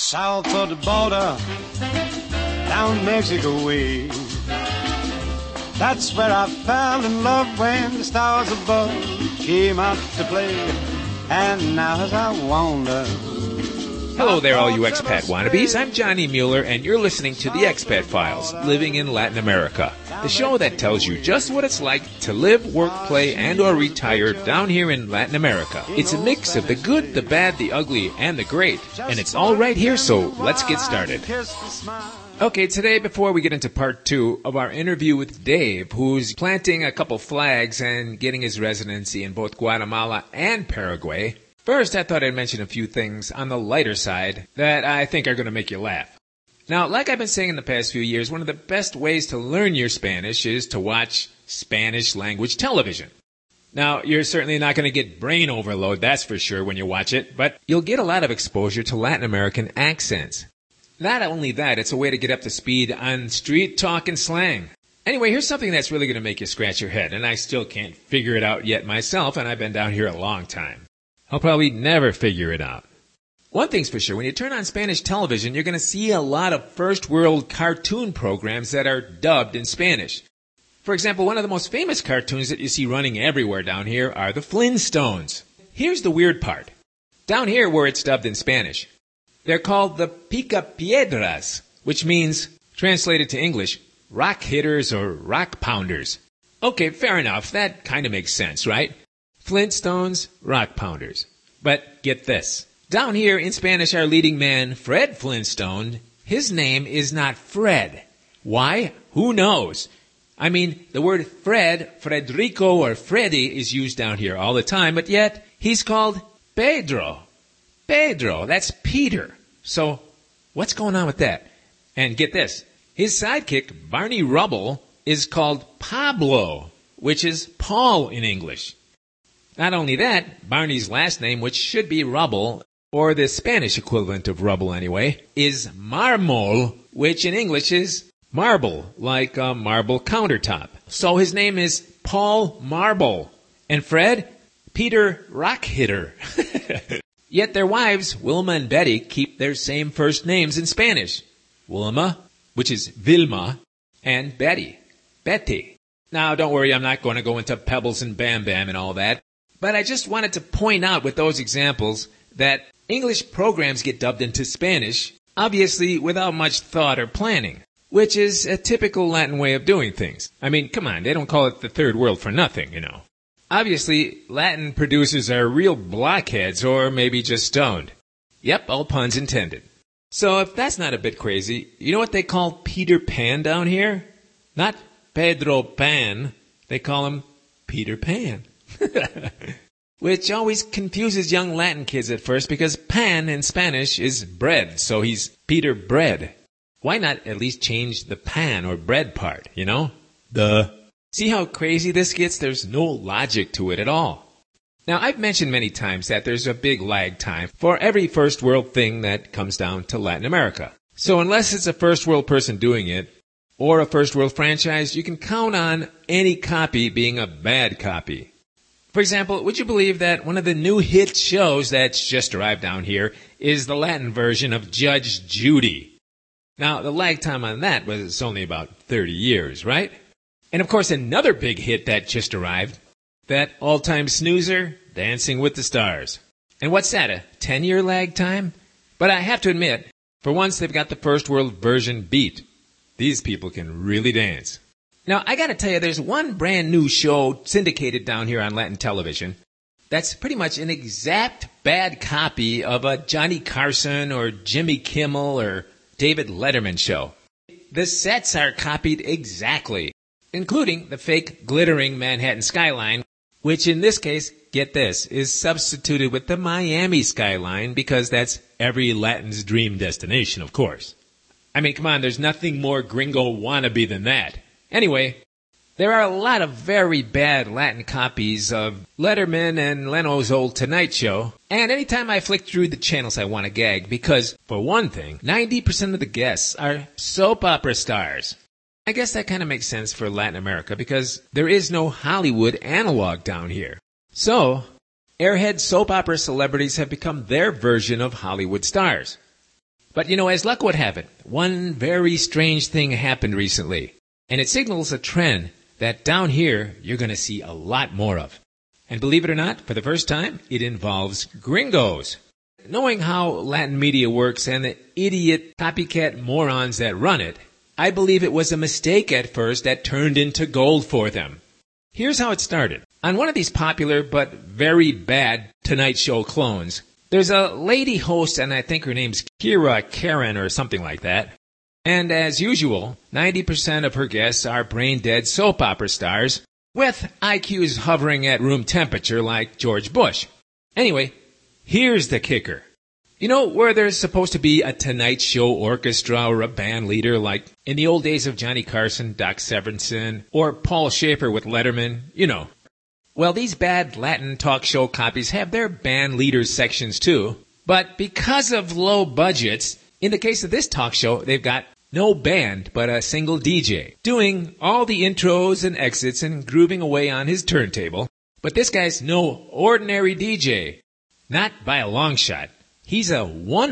south of the border, down Mexico way. That's where I fell in love when the stars above came out to play. And now as I wander... Hello there, all you expat wannabes. I'm Johnny Mueller, and you're listening to The Expat Files, Living in Latin America, the show that tells you just what it's like to live, work, play, and or retire down here in Latin America. It's a mix of the good, the bad, the ugly, and the great, and it's all right here, so let's get started. Okay, today, before we get into part 2 of our interview with Dave, who's planting a couple flags and getting his residency in both Guatemala and Paraguay, first, I thought I'd mention a few things on the lighter side that I think are going to make you laugh. Now, like I've been saying in the past few years, one of the best ways to learn your Spanish is to watch Spanish language television. Now, you're certainly not going to get brain overload, that's for sure, when you watch it, but you'll get a lot of exposure to Latin American accents. Not only that, it's a way to get up to speed on street talk and slang. Anyway, here's something that's really going to make you scratch your head, and I still can't figure it out yet myself, and I've been down here a long time. I'll probably never figure it out. One thing's for sure, when you turn on Spanish television, you're going to see a lot of first world cartoon programs that are dubbed in Spanish. For example, one of the most famous cartoons that you see running everywhere down here are the Flintstones. Here's the weird part. Down here where it's dubbed in Spanish, they're called the Picapiedras, which means, translated to English, rock hitters or rock pounders. Okay, fair enough. That kind of makes sense, right? Flintstones, rock pounders. But get this. Down here in Spanish, our leading man, Fred Flintstone, his name is not Fred. Why? Who knows? I mean, the word Fred, Frederico, or Freddy is used down here all the time, but yet he's called Pedro. Pedro, that's Peter. So, what's going on with that? And get this. His sidekick, Barney Rubble, is called Pablo, which is Paul in English. Not only that, Barney's last name, which should be Rubble, or the Spanish equivalent of Rubble anyway, is Marmol, which in English is marble, like a marble countertop. So his name is Paul Marble. And Fred, Peter Rockhitter. Yet their wives, Wilma and Betty, keep their same first names in Spanish. Wilma, which is Vilma, and Betty, Betty. Now, don't worry, I'm not going to go into Pebbles and Bam Bam and all that. But I just wanted to point out with those examples that English programs get dubbed into Spanish, obviously without much thought or planning, which is a typical Latin way of doing things. I mean, come on, they don't call it the third world for nothing, you know. Obviously, Latin producers are real blockheads or maybe just stoned. Yep, all puns intended. So if that's not a bit crazy, you know what they call Peter Pan down here? Not Pedro Pan, they call him Peter Pan. Which always confuses young Latin kids at first because pan in Spanish is bread, so he's Peter Bread. Why not at least change the pan or bread part, you know? Duh. See how crazy this gets? There's no logic to it at all. Now, I've mentioned many times that there's a big lag time for every first world thing that comes down to Latin America. So unless it's a first world person doing it, or a first world franchise, you can count on any copy being a bad copy. For example, would you believe that one of the new hit shows that's just arrived down here is the Latin version of Judge Judy? Now, the lag time on that was only about 30 years, right? And of course, another big hit that just arrived, that all-time snoozer, Dancing with the Stars. And what's that, a 10-year lag time? But I have to admit, for once they've got the first world version beat. These people can really dance. Now, I gotta tell you, there's one brand new show syndicated down here on Latin television that's pretty much an exact bad copy of a Johnny Carson or Jimmy Kimmel or David Letterman show. The sets are copied exactly, including the fake glittering Manhattan skyline, which in this case, get this, is substituted with the Miami skyline because that's every Latin's dream destination, of course. I mean, come on, there's nothing more gringo wannabe than that. Anyway, there are a lot of very bad Latin copies of Letterman and Leno's old Tonight Show, and anytime I flick through the channels I want to gag because, for one thing, 90% of the guests are soap opera stars. I guess that kind of makes sense for Latin America because there is no Hollywood analog down here. So, airhead soap opera celebrities have become their version of Hollywood stars. But as luck would have it, one very strange thing happened recently, and it signals a trend that down here you're going to see a lot more of. And believe it or not, for the first time, it involves gringos. Knowing how Latin media works and the idiot copycat morons that run it, I believe it was a mistake at first that turned into gold for them. Here's how it started. On one of these popular but very bad Tonight Show clones, there's a lady host, and I think her name's Kira Karen or something like that. And as usual, 90% of her guests are brain-dead soap opera stars with IQs hovering at room temperature like George Bush. Anyway, here's the kicker. Where there's supposed to be a Tonight Show orchestra or a band leader like in the old days of Johnny Carson, Doc Severinsen, or Paul Schaefer with Letterman, Well, these bad Latin talk show copies have their band leaders sections too. But because of low budgets, in the case of this talk show, they've got no band but a single DJ doing all the intros and exits and grooving away on his turntable. But this guy's no ordinary DJ. Not by a long shot. He's a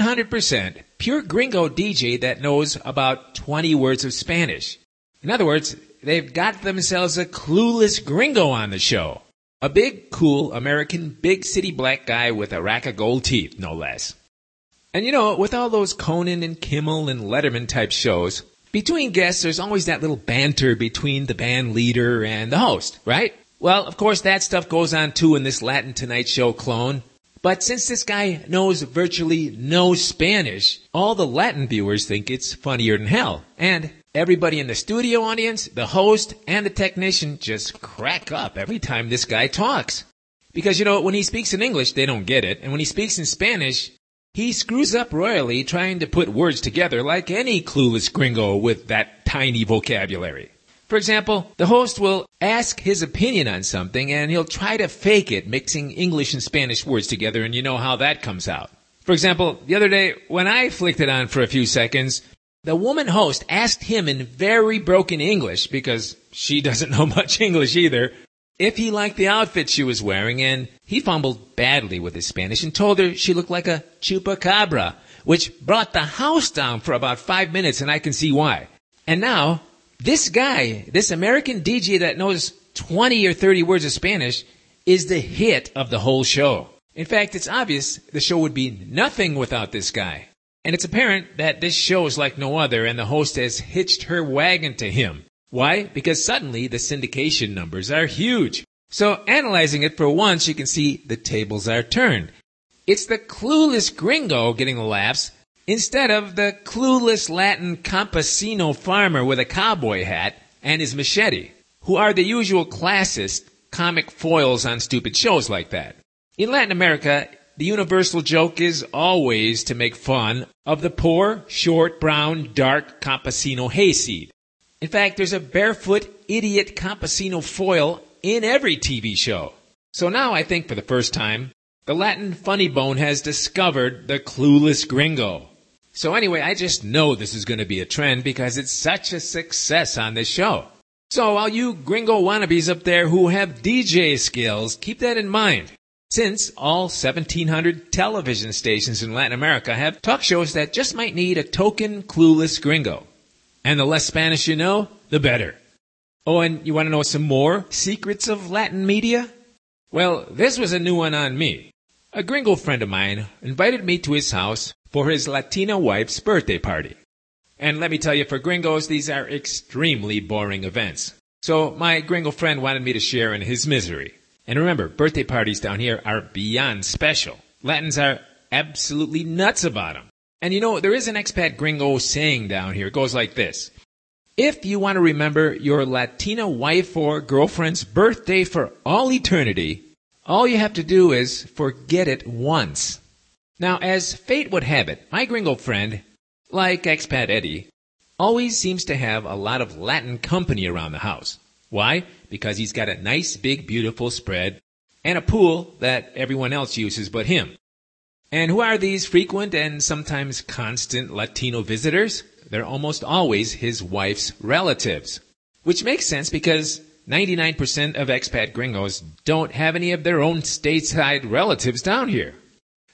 100% pure gringo DJ that knows about 20 words of Spanish. In other words, they've got themselves a clueless gringo on the show. A big, cool, American, big city black guy with a rack of gold teeth, no less. And with all those Conan and Kimmel and Letterman type shows, between guests there's always that little banter between the band leader and the host, right? Well, of course that stuff goes on too in this Latin Tonight Show clone. But since this guy knows virtually no Spanish, all the Latin viewers think it's funnier than hell. And everybody in the studio audience, the host, and the technician just crack up every time this guy talks. Because, when he speaks in English, they don't get it. And when he speaks in Spanish, he screws up royally trying to put words together like any clueless gringo with that tiny vocabulary. For example, the host will ask his opinion on something and he'll try to fake it, mixing English and Spanish words together, and you know how that comes out. For example, the other day, when I flicked it on for a few seconds, the woman host asked him in very broken English, because she doesn't know much English either, if he liked the outfit she was wearing, and he fumbled badly with his Spanish and told her she looked like a chupacabra, which brought the house down for about 5 minutes, and I can see why. And now, this guy, this American DJ that knows 20 or 30 words of Spanish, is the hit of the whole show. In fact, it's obvious the show would be nothing without this guy. And it's apparent that this show is like no other, and the host has hitched her wagon to him. Why? Because suddenly the syndication numbers are huge. So analyzing it for once, you can see the tables are turned. It's the clueless gringo getting the laughs, instead of the clueless Latin campesino farmer with a cowboy hat and his machete, who are the usual classist comic foils on stupid shows like that. In Latin America, the universal joke is always to make fun of the poor, short, brown, dark campesino hayseed. In fact, there's a barefoot, idiot campesino foil in every TV show. So now I think for the first time, the Latin funny bone has discovered the clueless gringo. So anyway, I just know this is going to be a trend because it's such a success on this show. So all you gringo wannabes up there who have DJ skills, keep that in mind. Since all 1,700 television stations in Latin America have talk shows that just might need a token clueless gringo. And the less Spanish you know, the better. Oh, and you want to know some more secrets of Latin media? Well, this was a new one on me. A gringo friend of mine invited me to his house for his Latina wife's birthday party. And let me tell you, for gringos, these are extremely boring events. So my gringo friend wanted me to share in his misery. And remember, birthday parties down here are beyond special. Latins are absolutely nuts about them. And there is an expat gringo saying down here. It goes like this. If you want to remember your Latina wife or girlfriend's birthday for all eternity, all you have to do is forget it once. Now, as fate would have it, my gringo friend, like expat Eddie, always seems to have a lot of Latin company around the house. Why? Because he's got a nice, big, beautiful spread and a pool that everyone else uses but him. And who are these frequent and sometimes constant Latino visitors? They're almost always his wife's relatives. Which makes sense because 99% of expat gringos don't have any of their own stateside relatives down here.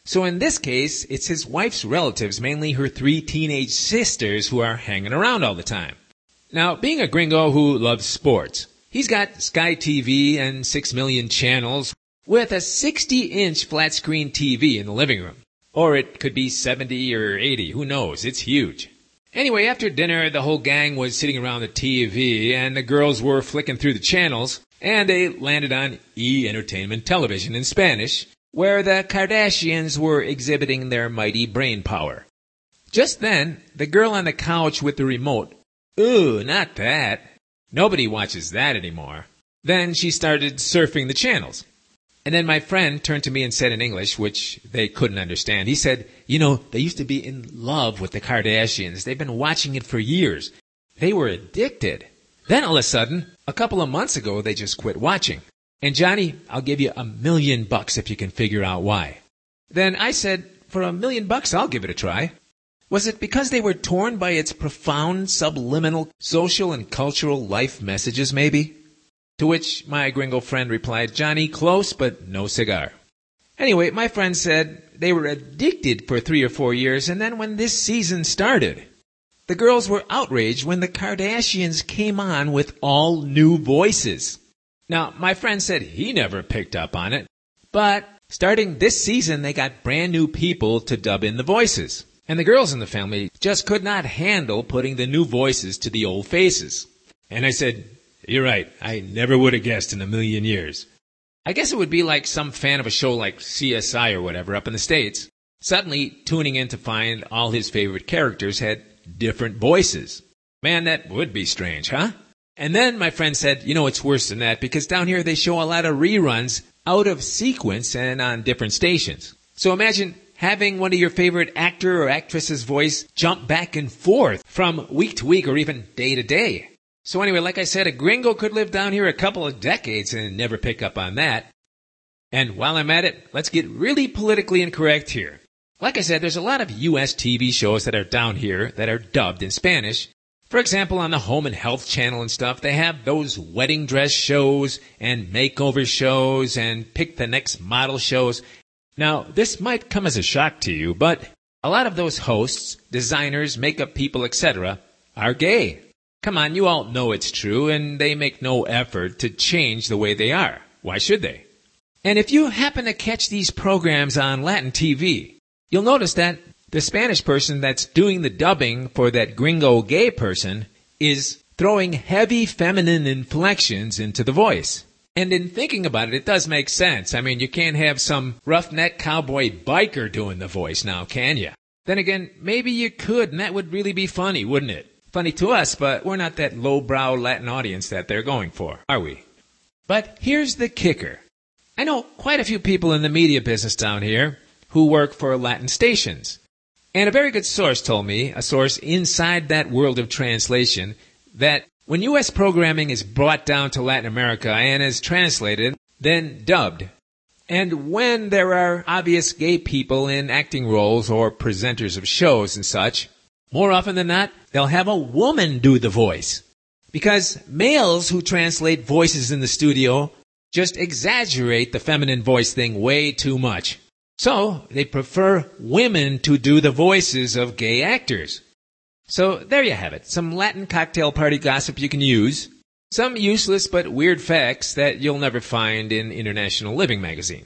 So in this case, it's his wife's relatives, mainly her 3 teenage sisters, who are hanging around all the time. Now, being a gringo who loves sports, he's got Sky TV and 6 million channels with a 60-inch flat-screen TV in the living room. Or it could be 70 or 80, who knows, it's huge. Anyway, after dinner, the whole gang was sitting around the TV, and the girls were flicking through the channels, and they landed on E! Entertainment Television in Spanish, where the Kardashians were exhibiting their mighty brain power. Just then, the girl on the couch with the remote, "Ooh, not that. Nobody watches that anymore." Then she started surfing the channels. And then my friend turned to me and said in English, which they couldn't understand, he said, "You know, they used to be in love with the Kardashians. They've been watching it for years. They were addicted. Then all of a sudden, a couple of months ago, they just quit watching. And Johnny, I'll give you $1 million if you can figure out why." Then I said, "For $1 million, I'll give it a try." Was it because they were torn by its profound, subliminal, social and cultural life messages, maybe? To which my gringo friend replied, "Johnny, close, but no cigar." Anyway, my friend said they were addicted for 3 or 4 years, and then when this season started, the girls were outraged when the Kardashians came on with all new voices. Now, my friend said he never picked up on it, but starting this season, they got brand new people to dub in the voices. And the girls in the family just could not handle putting the new voices to the old faces. And I said, "You're right. I never would have guessed in a million years." I guess it would be like some fan of a show like CSI or whatever up in the States, suddenly tuning in to find all his favorite characters had different voices. Man, that would be strange, huh? And then my friend said, "You know, it's worse than that, because down here they show a lot of reruns out of sequence and on different stations. So imagine having one of your favorite actor or actress's voice jump back and forth from week to week or even day to day. So anyway, like I said, a gringo could live down here a couple of decades and never pick up on that. And while I'm at it, let's get really politically incorrect here. Like I said, there's a lot of U.S. TV shows that are down here that are dubbed in Spanish. For example, on the Home and Health Channel and stuff, they have those wedding dress shows and makeover shows and pick the next model shows. Now, this might come as a shock to you, but a lot of those hosts, designers, makeup people, etc., are gay. Come on, you all know it's true, and they make no effort to change the way they are. Why should they? And if you happen to catch these programs on Latin TV, you'll notice that the Spanish person that's doing the dubbing for that gringo gay person is throwing heavy feminine inflections into the voice. And in thinking about it, it does make sense. I mean, you can't have some roughneck cowboy biker doing the voice now, can you? Then again, maybe you could, and that would really be funny, wouldn't it? Funny to us, but we're not that lowbrow Latin audience that they're going for, are we? But here's the kicker. I know quite a few people in the media business down here who work for Latin stations. And a very good source told me, a source inside that world of translation, that when U.S. programming is brought down to Latin America and is translated, then dubbed, and when there are obvious gay people in acting roles or presenters of shows and such, more often than not, they'll have a woman do the voice. Because males who translate voices in the studio just exaggerate the feminine voice thing way too much. So they prefer women to do the voices of gay actors. So there you have it, some Latin cocktail party gossip you can use, some useless but weird facts that you'll never find in International Living magazine.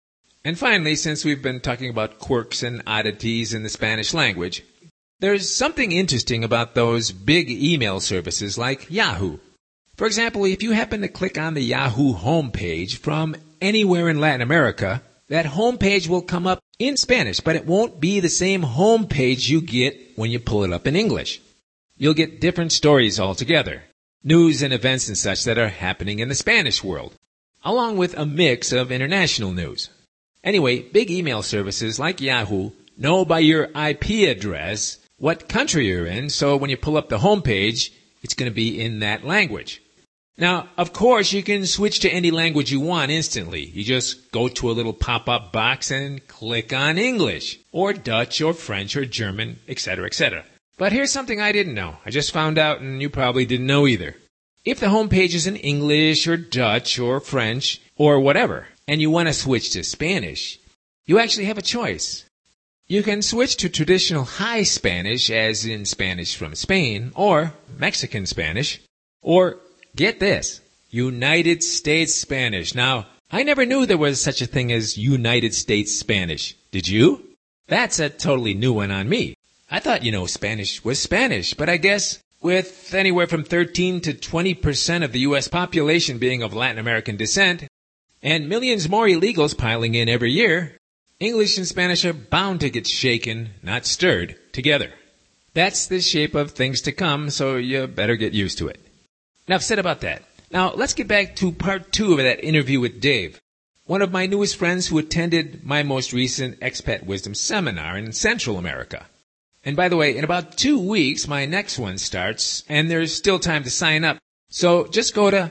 And finally, since we've been talking about quirks and oddities in the Spanish language, there's something interesting about those big email services like Yahoo. For example, if you happen to click on the Yahoo homepage from anywhere in Latin America, that homepage will come up in Spanish, but it won't be the same homepage you get when you pull it up in English. You'll get different stories altogether, news and events and such that are happening in the Spanish world, along with a mix of international news. Anyway, big email services like Yahoo know by your IP address what country you're in, so when you pull up the homepage, it's going to be in that language. Now, of course, you can switch to any language you want instantly. You just go to a little pop-up box and click on English, or Dutch, or French, or German, etc., etc. But here's something I didn't know. I just found out, and you probably didn't know either. If the homepage is in English, or Dutch, or French, or whatever, and you want to switch to Spanish, you actually have a choice. You can switch to traditional High Spanish, as in Spanish from Spain, or Mexican Spanish, or, get this, United States Spanish. Now, I never knew there was such a thing as United States Spanish. Did you? That's a totally new one on me. I thought, Spanish was Spanish, but I guess with anywhere from 13 to 20% of the U.S. population being of Latin American descent, and millions more illegals piling in every year, English and Spanish are bound to get shaken, not stirred, together. That's the shape of things to come, so you better get used to it. Enough said about that. Now, let's get back to part 2 of that interview with Dave, one of my newest friends who attended my most recent Expat Wisdom seminar in Central America. And by the way, in about 2 weeks, my next one starts, and there's still time to sign up. So just go to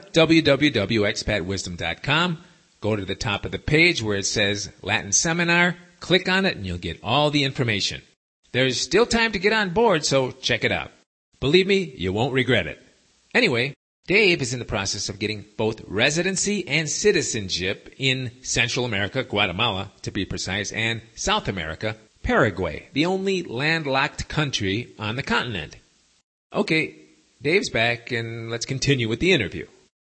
www.expatwisdom.com, go to the top of the page where it says Latin Seminar, click on it, and you'll get all the information. There's still time to get on board, so check it out. Believe me, you won't regret it. Anyway, Dave is in the process of getting both residency and citizenship in Central America, Guatemala to be precise, and South America, Paraguay, the only landlocked country on the continent. Okay, Dave's back, and let's continue with the interview.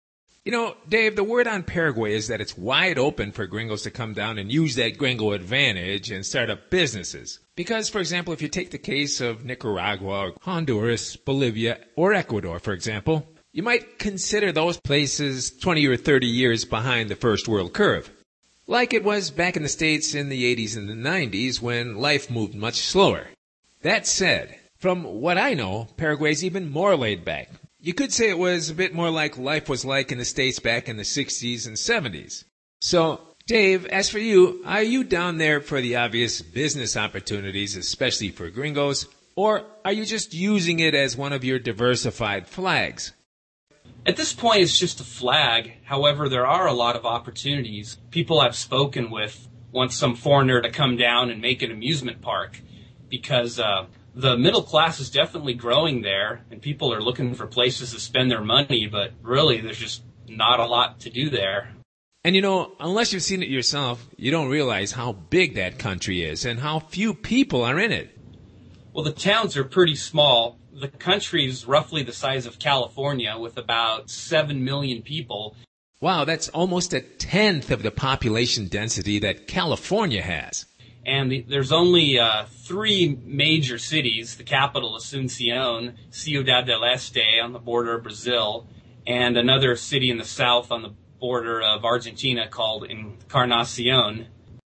Dave, the word on Paraguay is that it's wide open for gringos to come down and use that gringo advantage and start up businesses. Because, for example, if you take the case of Nicaragua, or Honduras, Bolivia, or Ecuador, for example, you might consider those places 20 or 30 years behind the first world curve. Like it was back in the States in the 80s and the 90s when life moved much slower. That said, from what I know, Paraguay's even more laid back. You could say it was a bit more like life was like in the States back in the 60s and 70s. So, Dave, as for you, are you down there for the obvious business opportunities, especially for gringos, or are you just using it as one of your diversified flags? At this point, it's just a flag. However, there are a lot of opportunities. People I've spoken with want some foreigner to come down and make an amusement park because the middle class is definitely growing there, and people are looking for places to spend their money, but really there's just not a lot to do there. And unless you've seen it yourself, you don't realize how big that country is and how few people are in it. Well, the towns are pretty small. The country is roughly the size of California with about 7 million people. Wow, that's almost a tenth of the population density that California has. And there's only 3 major cities. The capital is Asunción, Ciudad del Este on the border of Brazil, and another city in the south on the border of Argentina called Encarnacion.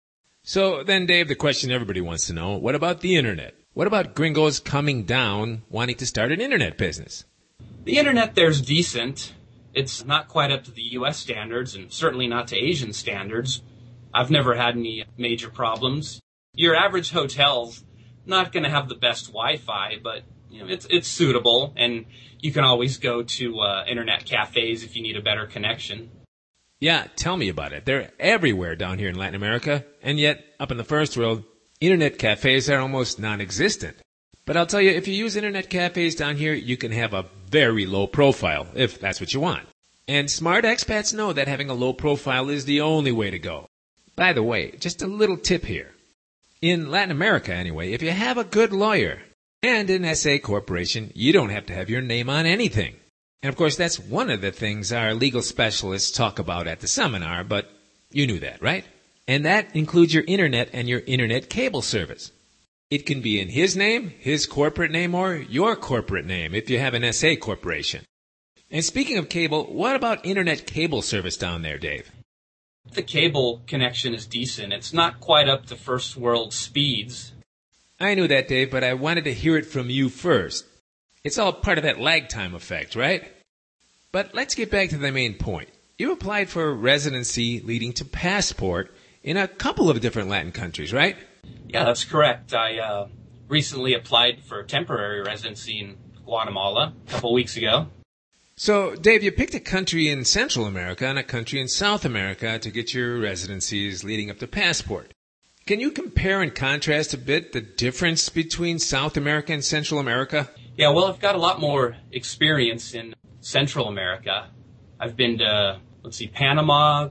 So then, Dave, the question everybody wants to know, what about the internet? What about gringos coming down wanting to start an internet business? The internet there's decent. It's not quite up to the U.S. standards and certainly not to Asian standards. I've never had any major problems. Your average hotel's not going to have the best Wi-Fi, but it's suitable, and you can always go to internet cafes if you need a better connection. Yeah, tell me about it. They're everywhere down here in Latin America, and yet, up in the first world, internet cafes are almost non-existent. But I'll tell you, if you use internet cafes down here, you can have a very low profile, if that's what you want. And smart expats know that having a low profile is the only way to go. By the way, just a little tip here. In Latin America, anyway, if you have a good lawyer and an SA corporation, you don't have to have your name on anything. And of course, that's one of the things our legal specialists talk about at the seminar, but you knew that, right? And that includes your internet and your internet cable service. It can be in his name, his corporate name, or your corporate name if you have an SA corporation. And speaking of cable, what about internet cable service down there, Dave? The cable connection is decent. It's not quite up to first world speeds. I knew that, Dave, but I wanted to hear it from you first. It's all part of that lag time effect, right? But let's get back to the main point. You applied for residency leading to passport in a couple of different Latin countries, right? Yeah, that's correct. I recently applied for temporary residency in Guatemala a couple weeks ago. So, Dave, you picked a country in Central America and a country in South America to get your residencies leading up to passport. Can you compare and contrast a bit the difference between South America and Central America? Yeah, well, I've got a lot more experience in Central America. I've been to, Panama,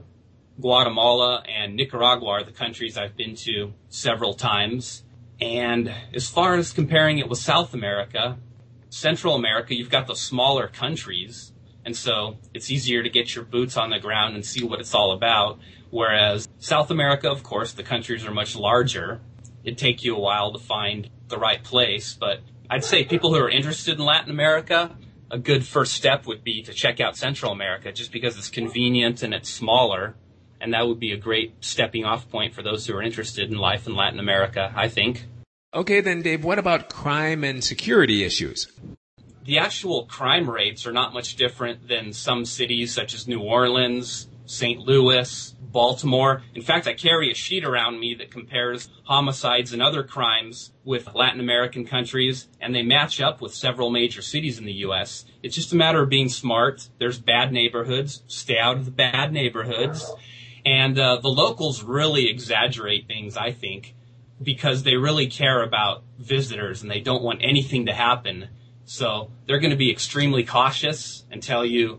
Guatemala and Nicaragua are the countries I've been to several times. And as far as comparing it with South America, Central America, you've got the smaller countries, and so it's easier to get your boots on the ground and see what it's all about. Whereas South America, of course, the countries are much larger. It'd take you a while to find the right place, but I'd say people who are interested in Latin America, a good first step would be to check out Central America, just because it's convenient and it's smaller, and that would be a great stepping off point for those who are interested in life in Latin America, I think. Okay, then, Dave, what about crime and security issues? The actual crime rates are not much different than some cities such as New Orleans, St. Louis, Baltimore. In fact, I carry a sheet around me that compares homicides and other crimes with Latin American countries, and they match up with several major cities in the U.S. It's just a matter of being smart. There's bad neighborhoods. Stay out of the bad neighborhoods. And the locals really exaggerate things, I think, because they really care about visitors and they don't want anything to happen. So they're going to be extremely cautious and tell you,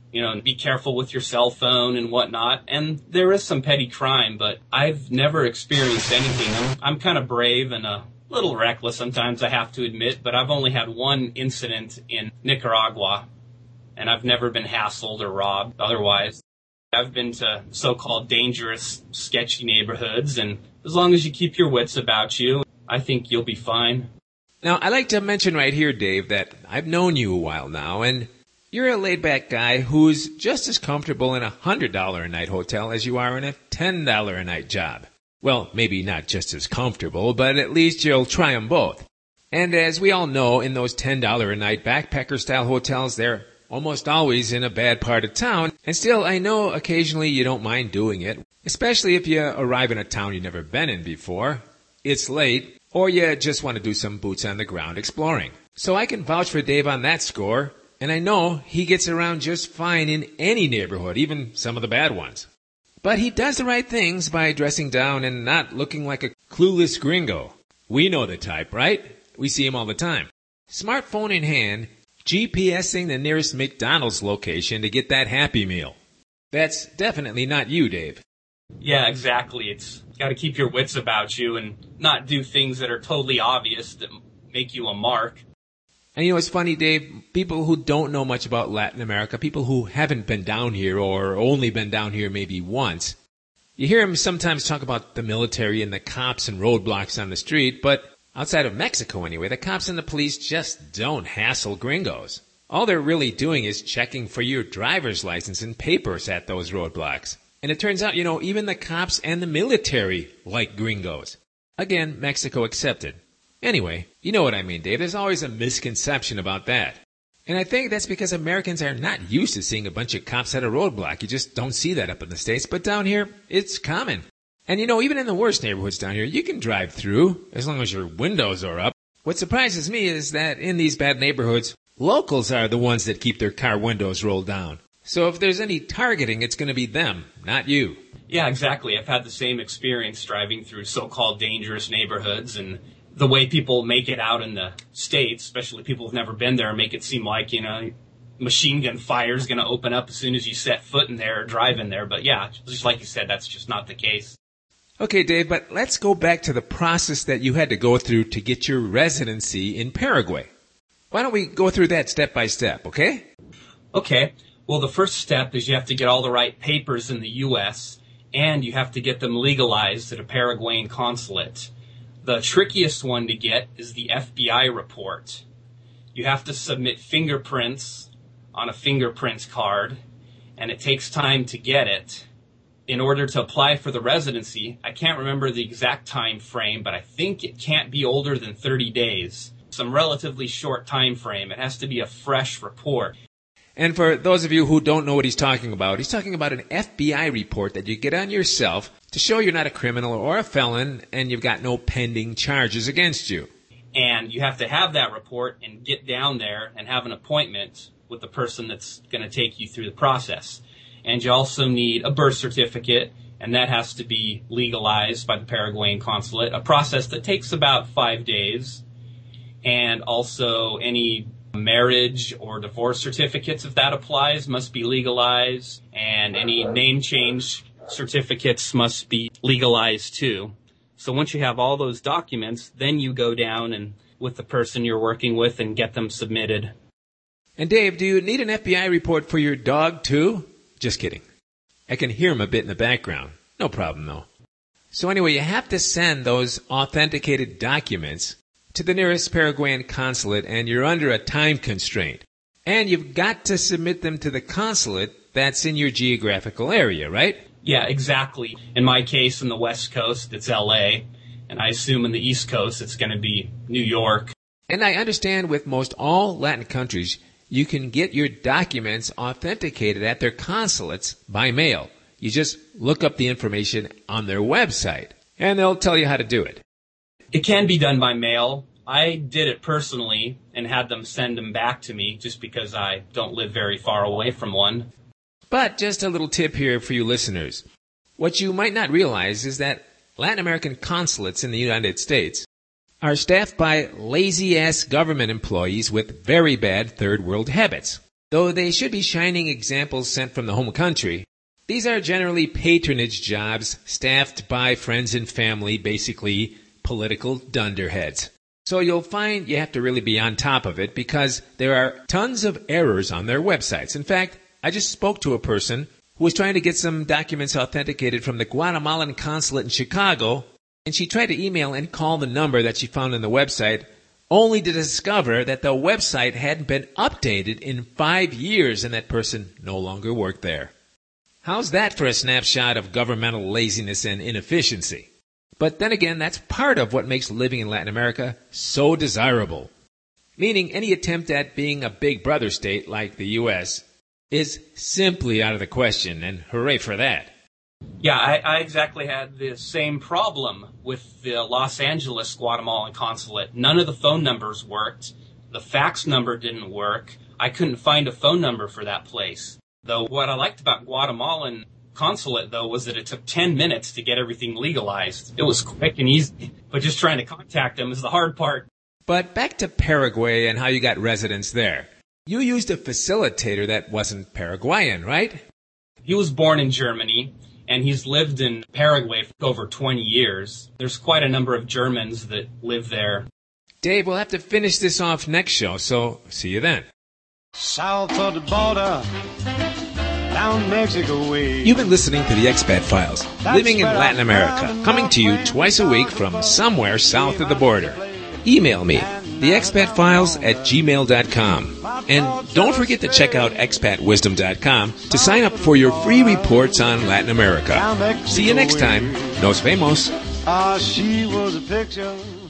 be careful with your cell phone and whatnot. And there is some petty crime, but I've never experienced anything. I'm kind of brave and a little reckless sometimes, I have to admit, but I've only had one incident in Nicaragua, and I've never been hassled or robbed otherwise. I've been to so-called dangerous, sketchy neighborhoods, and as long as you keep your wits about you, I think you'll be fine. Now, I'd like to mention right here, Dave, that I've known you a while now, and you're a laid-back guy who's just as comfortable in a $100 a night hotel as you are in a $10 a night job. Well, maybe not just as comfortable, but at least you'll try them both. And as we all know, in those $10 a night backpacker-style hotels, they're almost always in a bad part of town, and still, I know occasionally you don't mind doing it, especially if you arrive in a town you've never been in before, it's late, or you just want to do some boots-on-the-ground exploring. So I can vouch for Dave on that score, and I know he gets around just fine in any neighborhood, even some of the bad ones. But he does the right things by dressing down and not looking like a clueless gringo. We know the type, right? We see him all the time. Smartphone in hand, GPSing the nearest McDonald's location to get that Happy Meal. That's definitely not you, Dave. Yeah, exactly. It's got to keep your wits about you and not do things that are totally obvious that make you a mark. And it's funny, Dave, people who don't know much about Latin America, people who haven't been down here or only been down here maybe once, you hear them sometimes talk about the military and the cops and roadblocks on the street, but outside of Mexico anyway, the cops and the police just don't hassle gringos. All they're really doing is checking for your driver's license and papers at those roadblocks. And it turns out, even the cops and the military like gringos. Again, Mexico accepted. Anyway, you know what I mean, Dave. There's always a misconception about that. And I think that's because Americans are not used to seeing a bunch of cops at a roadblock. You just don't see that up in the States. But down here, it's common. And even in the worst neighborhoods down here, you can drive through as long as your windows are up. What surprises me is that in these bad neighborhoods, locals are the ones that keep their car windows rolled down. So if there's any targeting, it's going to be them, not you. Yeah, exactly. I've had the same experience driving through so-called dangerous neighborhoods, and the way people make it out in the States, especially people who've never been there, make it seem like, machine gun fire is going to open up as soon as you set foot in there or drive in there. But yeah, just like you said, that's just not the case. Okay, Dave, but let's go back to the process that you had to go through to get your residency in Paraguay. Why don't we go through that step by step, okay? Okay. Well, the first step is you have to get all the right papers in the U.S., and you have to get them legalized at a Paraguayan consulate. The trickiest one to get is the FBI report. You have to submit fingerprints on a fingerprints card, and it takes time to get it. In order to apply for the residency, I can't remember the exact time frame, but I think it can't be older than 30 days. Some relatively short time frame. It has to be a fresh report. And for those of you who don't know what he's talking about an FBI report that you get on yourself to show you're not a criminal or a felon and you've got no pending charges against you. And you have to have that report and get down there and have an appointment with the person that's going to take you through the process. And you also need a birth certificate, and that has to be legalized by the Paraguayan consulate, a process that takes about 5 days. And also any marriage or divorce certificates, if that applies, must be legalized. And any name change certificates must be legalized too. So once you have all those documents, then you go down and with the person you're working with and get them submitted. And Dave, do you need an FBI report for your dog too? Just kidding. I can hear him a bit in the background. No problem though. So anyway, you have to send those authenticated documents to the nearest Paraguayan consulate, and you're under a time constraint. And you've got to submit them to the consulate that's in your geographical area, right? Yeah, exactly. In my case, in the West Coast, it's LA. And I assume in the East Coast, it's going to be New York. And I understand with most all Latin countries, you can get your documents authenticated at their consulates by mail. You just look up the information on their website, and they'll tell you how to do it. It can be done by mail. I did it personally and had them send them back to me just because I don't live very far away from one. But just a little tip here for you listeners. What you might not realize is that Latin American consulates in the United States are staffed by lazy-ass government employees with very bad third-world habits. Though they should be shining examples sent from the home country, these are generally patronage jobs staffed by friends and family, basically political dunderheads. So you'll find you have to really be on top of it because there are tons of errors on their websites. In fact, I just spoke to a person who was trying to get some documents authenticated from the Guatemalan consulate in Chicago, and she tried to email and call the number that she found on the website, only to discover that the website hadn't been updated in 5 years and that person no longer worked there. How's that for a snapshot of governmental laziness and inefficiency? But then again, that's part of what makes living in Latin America so desirable. Meaning any attempt at being a big brother state like the U.S. is simply out of the question, and hooray for that. Yeah, I exactly had the same problem with the Los Angeles Guatemalan consulate. None of the phone numbers worked. The fax number didn't work. I couldn't find a phone number for that place. Though what I liked about Guatemalan consulate, though, was that it took 10 minutes to get everything legalized. It was quick and easy, but just trying to contact them is the hard part. But back to Paraguay and how you got residence there. You used a facilitator that wasn't Paraguayan, right? He was born in Germany, and he's lived in Paraguay for over 20 years. There's quite a number of Germans that live there. Dave, we'll have to finish this off next show, so see you then. South of the border, down Mexico way. You've been listening to the Expat Files, living in Latin America, coming to you twice a week from somewhere south of the border. Email me, theexpatfiles@gmail.com. And don't forget to check out expatwisdom.com to sign up for your free reports on Latin America. See you next time. Nos vemos. She was a picture.